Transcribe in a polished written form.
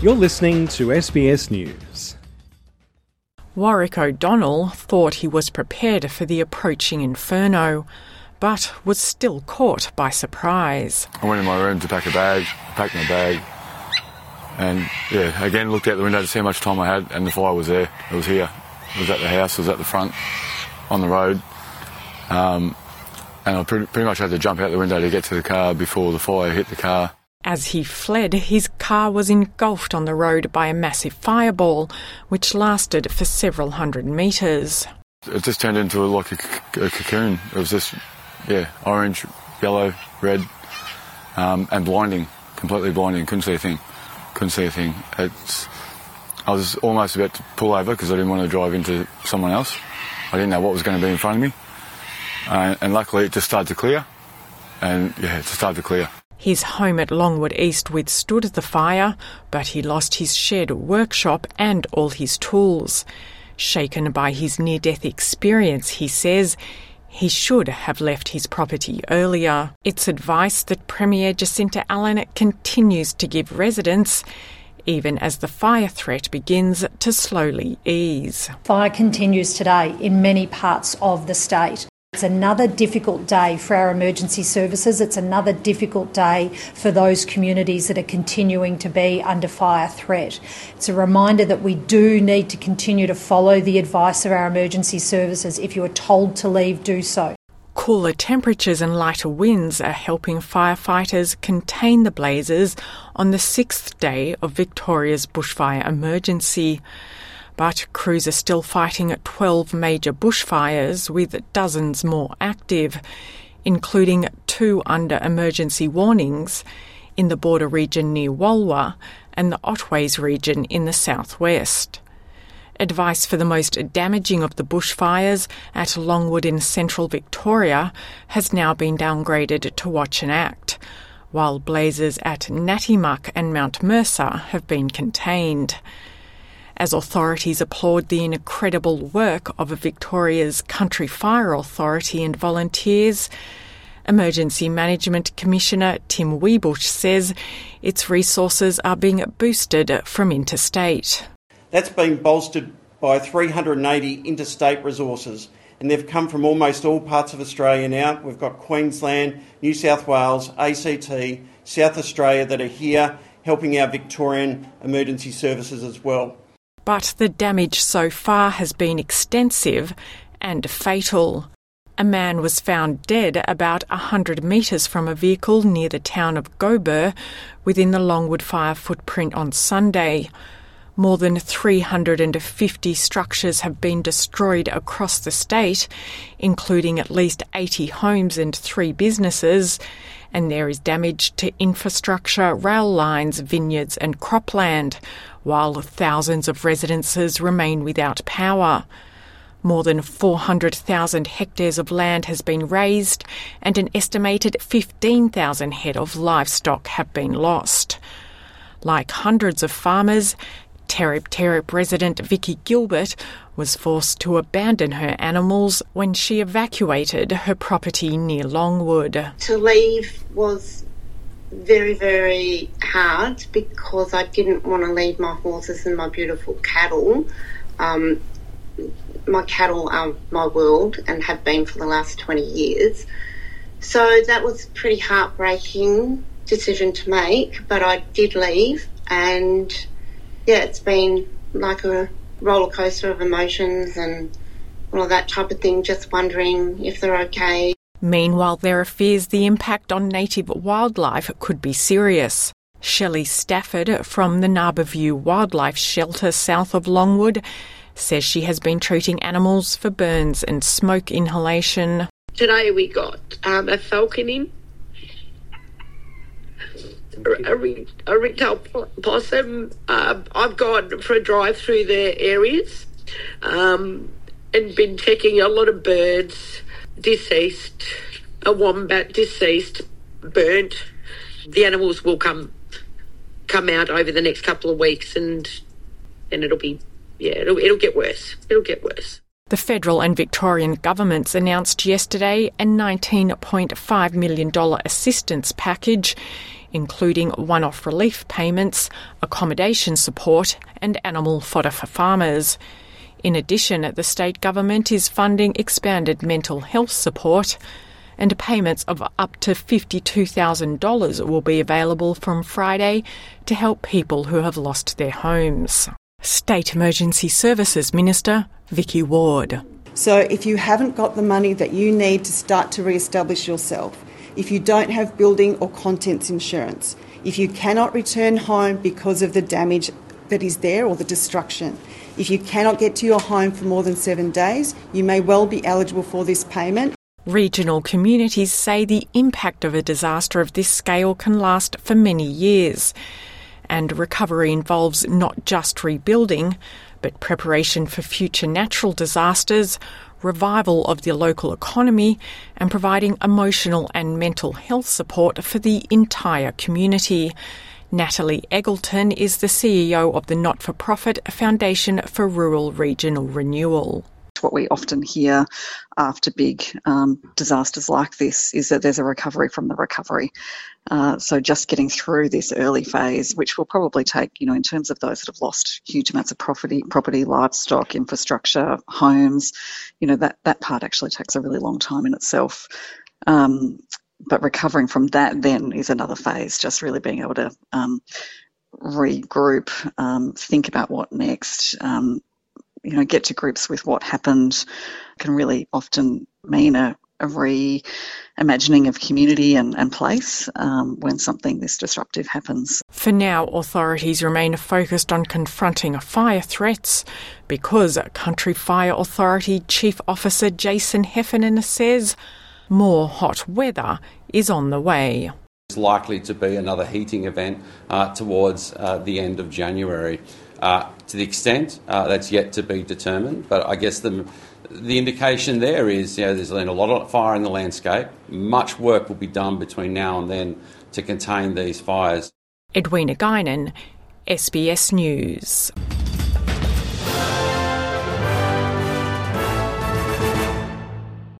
You're listening to SBS News. Warwick O'Donnell thought he was prepared for the approaching inferno, but was still caught by surprise. I went in my room to pack my bag, and again looked out the window to see how much time I had, and the fire was there. It was here. It was at the house, it was at the front, on the road. And I pretty much had to jump out the window to get to the car before the fire hit the car. As he fled, his car was engulfed on the road by a massive fireball, which lasted for several hundred metres. It just turned into like a cocoon. It was just, orange, yellow, red, and blinding, completely blinding. Couldn't see a thing. I was almost about to pull over because I didn't want to drive into someone else. I didn't know what was going to be in front of me. And luckily it just started to clear. His home at Longwood East withstood the fire, but he lost his shed, workshop and all his tools. Shaken by his near-death experience, he says he should have left his property earlier. It's advice that Premier Jacinta Allan continues to give residents, even as the fire threat begins to slowly ease. Fire continues today in many parts of the state. It's another difficult day for our emergency services. It's another difficult day for those communities that are continuing to be under fire threat. It's a reminder that we do need to continue to follow the advice of our emergency services. If you are told to leave, do so. Cooler temperatures and lighter winds are helping firefighters contain the blazes on the 6th day of Victoria's bushfire emergency. But crews are still fighting at 12 major bushfires, with dozens more active, including 2 under emergency warnings in the border region near Walwa and the Otways region in the southwest. Advice for the most damaging of the bushfires at Longwood in central Victoria has now been downgraded to watch and act, while blazes at Natimuck and Mount Mercer have been contained. As authorities applaud the incredible work of Victoria's Country Fire Authority and volunteers, Emergency Management Commissioner Tim Wiebusch says its resources are being boosted from interstate. That's been bolstered by 380 interstate resources, and they've come from almost all parts of Australia now. We've got Queensland, New South Wales, ACT, South Australia that are here helping our Victorian emergency services as well. But the damage so far has been extensive and fatal. A man was found dead about 100 metres from a vehicle near the town of Gober within the Longwood fire footprint on Sunday. More than 350 structures have been destroyed across the state, including at least 80 homes and 3 businesses, and there is damage to infrastructure, rail lines, vineyards and cropland, while thousands of residences remain without power. More than 400,000 hectares of land has been razed and an estimated 15,000 head of livestock have been lost. Like hundreds of farmers, Terep resident Vicky Gilbert was forced to abandon her animals when she evacuated her property near Longwood. To leave was very, very hard because I didn't want to leave my horses and my beautiful cattle. My cattle are my world and have been for the last 20 years. So that was a pretty heartbreaking decision to make, but I did leave, and it's been like a roller coaster of emotions and all of that type of thing, just wondering if they're okay. Meanwhile, there are fears the impact on native wildlife could be serious. Shelley Stafford from the Narberview Wildlife Shelter south of Longwood says she has been treating animals for burns and smoke inhalation. Today we got a falcon in, a ringtail possum. I've gone for a drive through their areas and been checking a lot of birds, deceased, a wombat deceased, burnt. The animals will come out over the next couple of weeks, and it'll be, it'll get worse. It'll get worse. The federal and Victorian governments announced yesterday a $19.5 million assistance package including one-off relief payments, accommodation support and animal fodder for farmers. In addition, the state government is funding expanded mental health support, and payments of up to $52,000 will be available from Friday to help people who have lost their homes. State Emergency Services Minister Vicky Ward. So if you haven't got the money that you need to start to re-establish yourself, if you don't have building or contents insurance, if you cannot return home because of the damage that is there or the destruction, if you cannot get to your home for more than 7 days, you may well be eligible for this payment. Regional communities say the impact of a disaster of this scale can last for many years, and recovery involves not just rebuilding, but preparation for future natural disasters, revival of the local economy, and providing emotional and mental health support for the entire community. Natalie Eggleton is the CEO of the not-for-profit Foundation for Rural Regional Renewal. What we often hear after big disasters like this is that there's a recovery from the recovery. So just getting through this early phase, which will probably take, in terms of those that have lost huge amounts of property, livestock, infrastructure, homes, that part actually takes a really long time in itself. But recovering from that then is another phase, just really being able to regroup, think about what next, get to grips with what happened can really often mean a reimagining of community and place when something this disruptive happens. For now, authorities remain focused on confronting fire threats because Country Fire Authority Chief Officer Jason Heffernan says more hot weather is on the way. It's likely to be another heating event towards the end of January. To the extent that's yet to be determined, but I guess the indication there is there's been a lot of fire in the landscape. Much work will be done between now and then to contain these fires. Edwina Guinan, SBS News.